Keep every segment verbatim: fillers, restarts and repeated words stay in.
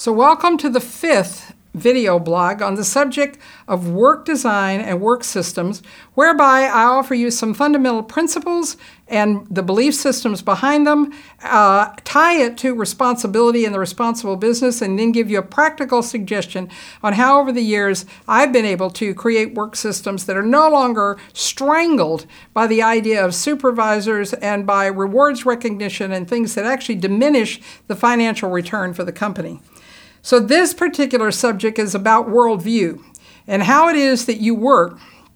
So welcome to the fifth video blog on the subject of work design and work systems, whereby I offer you some fundamental principles and the belief systems behind them, uh, tie it to responsibility and the responsible business, and then give you a practical suggestion on how over the years I've been able to create work systems that are no longer strangled by the idea of supervisors and by rewards recognition and things that actually diminish the financial return for the company. So this particular subject is about worldview and how it is that you work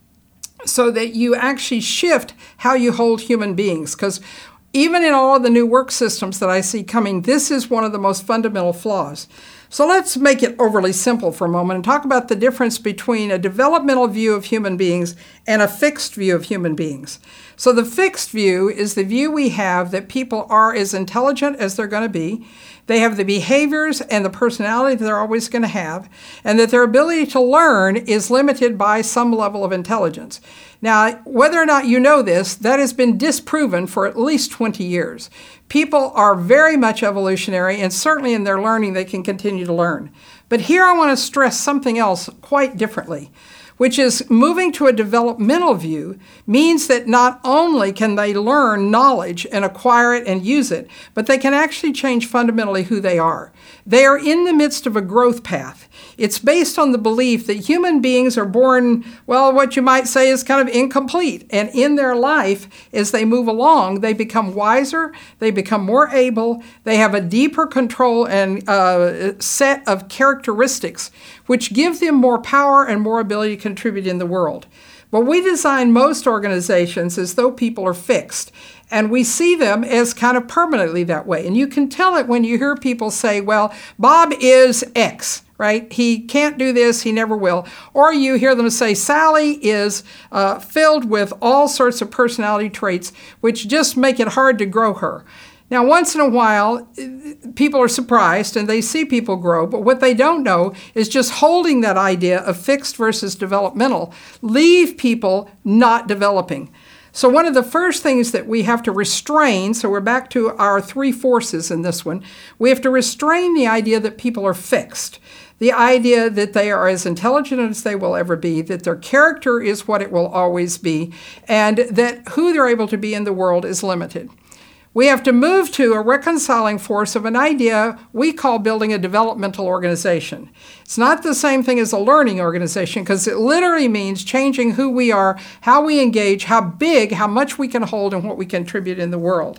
so that you actually shift how you hold human beings. Because even in all of the new work systems that I see coming, this is one of the most fundamental flaws. So let's make it overly simple for a moment and talk about the difference between a developmental view of human beings and a fixed view of human beings. So the fixed view is the view we have that people are as intelligent as they're going to be. They have the behaviors and the personality that they're always going to have, and that their ability to learn is limited by some level of intelligence. Now, whether or not you know this, that has been disproven for at least twenty years. People are very much evolutionary, and certainly in their learning, they can continue to learn. But here I want to stress something else quite differently, which is moving to a developmental view means that not only can they learn knowledge and acquire it and use it, but they can actually change fundamentally who they are. They are in the midst of a growth path. It's based on the belief that human beings are born, well, what you might say is kind of incomplete. And in their life, as they move along, they become wiser, they become more able, they have a deeper control and uh, set of characteristics, which give them more power and more ability to contribute in the world. But we design most organizations as though people are fixed, and we see them as kind of permanently that way. And you can tell it when you hear people say, well, Bob is X, right? He can't do this, he never will. Or you hear them say, Sally is uh, filled with all sorts of personality traits which just make it hard to grow her. Now, once in a while, people are surprised and they see people grow, but what they don't know is just holding that idea of fixed versus developmental leave people not developing. So one of the first things that we have to restrain, so we're back to our three forces in this one, we have to restrain the idea that people are fixed. The idea that they are as intelligent as they will ever be, that their character is what it will always be, and that who they're able to be in the world is limited. We have to move to a reconciling force of an idea we call building a developmental organization. It's not the same thing as a learning organization because it literally means changing who we are, how we engage, how big, how much we can hold, and what we contribute in the world.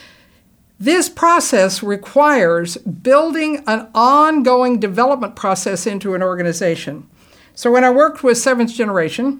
This process requires building an ongoing development process into an organization. So when I worked with Seventh Generation,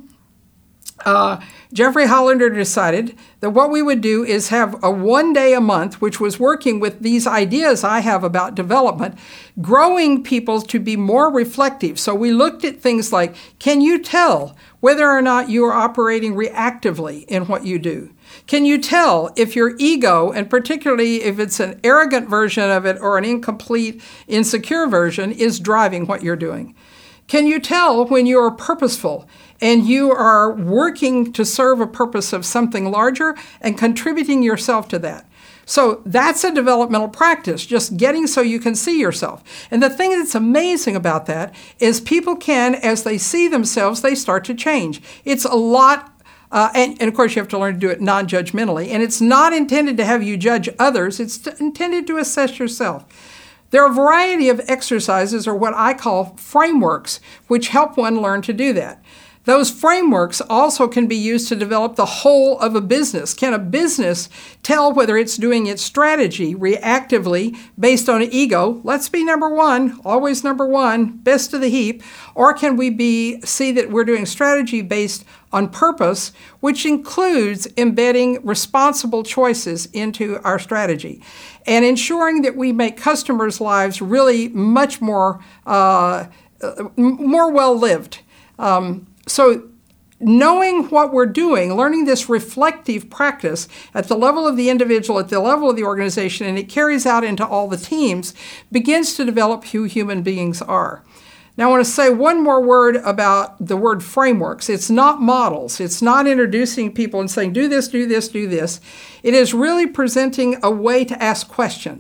Uh, Jeffrey Hollander decided that what we would do is have a one day a month, which was working with these ideas I have about development, growing people to be more reflective. So we looked at things like, can you tell whether or not you are operating reactively in what you do? Can you tell if your ego, and particularly if it's an arrogant version of it or an incomplete, insecure version, is driving what you're doing? Can you tell when you are purposeful and you are working to serve a purpose of something larger and contributing yourself to that? So that's a developmental practice, just getting so you can see yourself. And the thing that's amazing about that is people can, as they see themselves, they start to change. It's a lot, uh, and, and of course you have to learn to do it non-judgmentally. And it's not intended to have you judge others, it's intended to assess yourself. There are a variety of exercises, or what I call frameworks, which help one learn to do that. Those frameworks also can be used to develop the whole of a business. Can a business tell whether it's doing its strategy reactively based on ego? Let's be number one, always number one, best of the heap. Or can we be see that we're doing strategy based on purpose, which includes embedding responsible choices into our strategy and ensuring that we make customers' lives really much more, uh, more well-lived. Um, So knowing what we're doing, learning this reflective practice at the level of the individual, at the level of the organization, and it carries out into all the teams, begins to develop who human beings are. Now, I want to say one more word about the word frameworks. It's not models. It's not introducing people and saying, do this, do this, do this. It is really presenting a way to ask questions.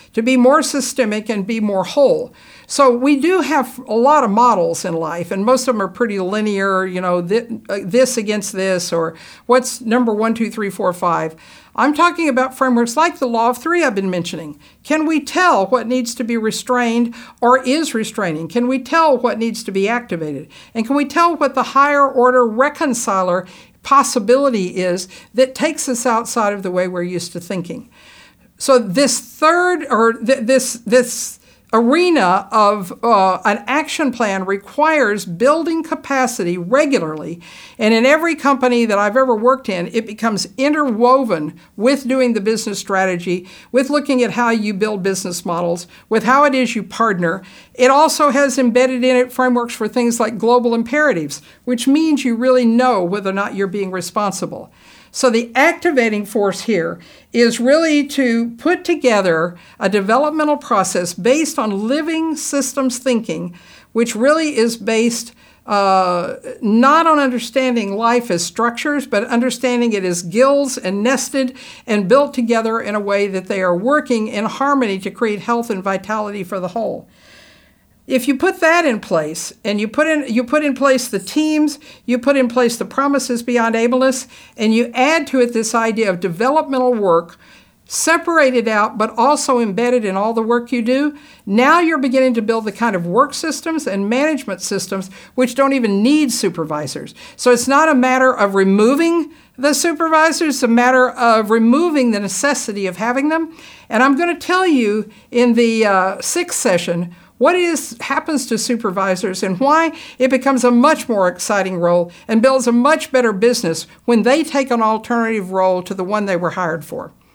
to be more systemic and be more whole. So we do have a lot of models in life, and most of them are pretty linear, you know, th- this against this, or what's number one, two, three, four, five. I'm talking about frameworks like the law of three I've been mentioning. Can we tell what needs to be restrained or is restraining? Can we tell what needs to be activated? And can we tell what the higher order reconciler possibility is that takes us outside of the way we're used to thinking? So this third, or th- this this arena of uh, an action plan requires building capacity regularly. And in every company that I've ever worked in, it becomes interwoven with doing the business strategy, with looking at how you build business models, with how it is you partner. It also has embedded in it frameworks for things like global imperatives, which means you really know whether or not you're being responsible. So the activating force here is really to put together a developmental process based on living systems thinking, which really is based uh, not on understanding life as structures, but understanding it as gills and nested and built together in a way that they are working in harmony to create health and vitality for the whole. If you put that in place, and you put in you put in place the teams, you put in place the promises beyond ableness, and you add to it this idea of developmental work, separated out but also embedded in all the work you do, now you're beginning to build the kind of work systems and management systems which don't even need supervisors. So it's not a matter of removing the supervisors, it's a matter of removing the necessity of having them. And I'm going to tell you in the uh, sixth session what is happens to supervisors and why it becomes a much more exciting role and builds a much better business when they take an alternative role to the one they were hired for.